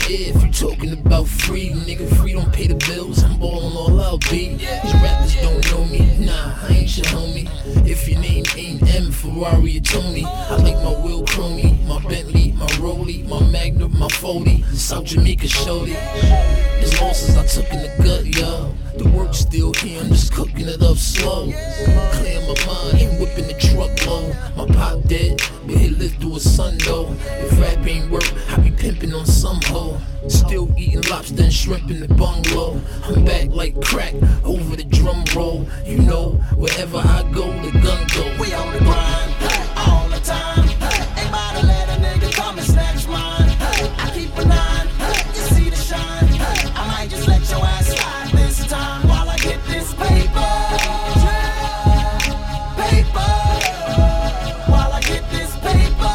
Yeah, if you talking about free, nigga, free don't pay the bills. I'm ballin' all out, B. These rappers don't know me, nah, I ain't your homie. If your name ain't M, Ferrari or Tony, I like my Will Chromie, my Bentley, my Rollie, my Magnum, my Foley, South Jamaica shorty. As losses I took in the gut, yo. The work's still here, I'm just cooking it up slow. Clear my mind, ain't whipping the truck low. My pop dead, but he lived through a sun though. If rap ain't work, I be pimping on some hoe. Still eating lobster and shrimp in the bungalow. I'm back like crack over the drum roll. You know, wherever I go, the gun go. We on the grind, all the time. Ain't about to let a nigga come and snatch mine. I keep a 9, you see the shine. I might just let your ass slide this time while I get this paper. Paper. While I get this paper.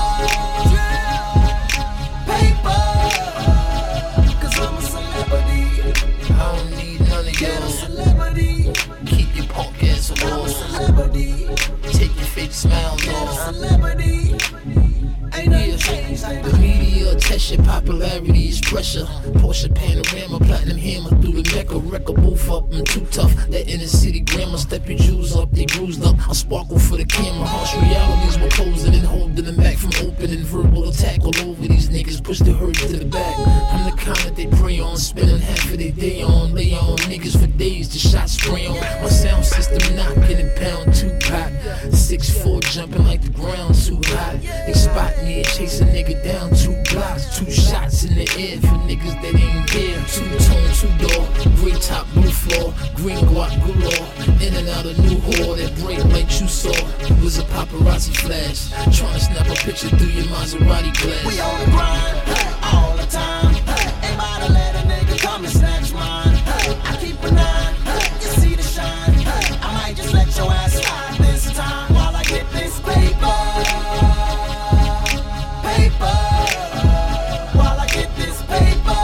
Paper. Cause I'm a celebrity. I don't need none of Get a y'all. celebrity. Keep your punk ass I'm a alone. celebrity. Take your fake smile Get a off. celebrity. Ain't nothing changed like The media test your popularity is pressure. Porsche Panorama, platinum hammer through the Mecca. Wreck a booth up, I'm too tough. That inner city grammar, step your jewels up, they bruised up. I sparkle for the camera, harsh realities were posing and holding them back from opening verbal attack all over these niggas. Push the herd to the back. I'm the kind that they prey on, spending half of their day on. Lay on niggas for days, the shot spray on. My sound system knocking and pound too hot. 6'4" jumping like the ground too hot. They spot me and chase a nigga down 2 blocks. 2 shots in the air for niggas that ain't there. 2-tone, 2-door, gray top, blue floor, green guac galore. In and out of new whore, that break like you saw. Was a paparazzi flash, trying to snap a picture through your Maserati glass. We on the grind, all the time. Ain't about to let a nigga come and snatch mine. I keep a 9, you see the shine. I might just let your ass slide this time while I get this paper. Paper. While I get this paper.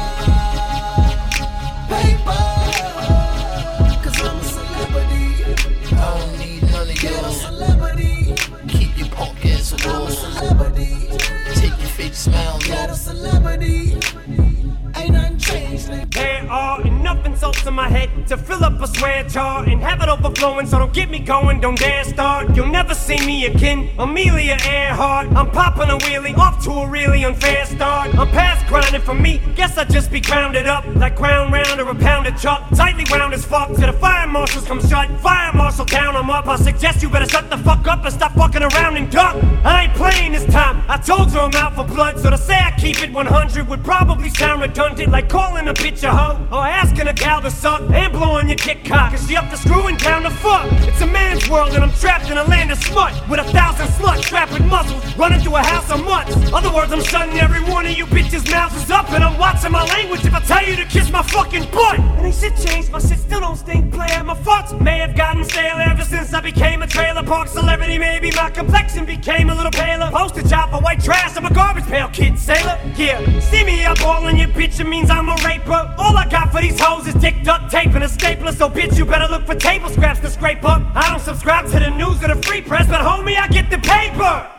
Paper. Cause I'm a celebrity. I don't need none of Get a y'all. celebrity. Keep your punk ass I'm a alone. celebrity. Take your fake smile Get a off. celebrity. Ain't nothing changed, nigga. There are enough insults in my head to fill up a swear jar and have it overflowing, so don't get me going, don't dare start. You'll never see me akin Amelia Earhart. I'm popping a wheelie off to a really unfair start. I'm past grinding for me, guess I'd just be grounded up like ground round or a pound of chalk. Tightly wound as fuck till the fire marshals come shut. Fire marshal down, I'm up. I suggest you better shut the fuck up and stop fucking around and duck. I ain't playing this time, I told you I'm out for blood, so to say I keep it 100 would probably sound redundant, like calling a bitch a hoe or asking a gal to suck and blowing your dick cock cause she up to screwing down the fuck. It's a man's world and I'm trapped in a land of smut with 1,000 sluts strapped with muscles running through a house of mutts. Other words, I'm shutting every one of you bitches' mouths up and I'm watching my language if I tell you to kiss my fucking butt. And ain't shit changed, my shit still don't stink, player. My farts may have gotten stale ever since I became a trailer park celebrity. Maybe my complexion became a little paler. Postage out for white trash, I'm a garbage pail kid sailor. Yeah, see me up all in your bitch, it means I'm a raper. All I got for these hoes is dick duct tape and a stapler. So bitch, you better look for table scraps to scrape up. I don't subscribe to the news or the free press, but homie, I get the paper.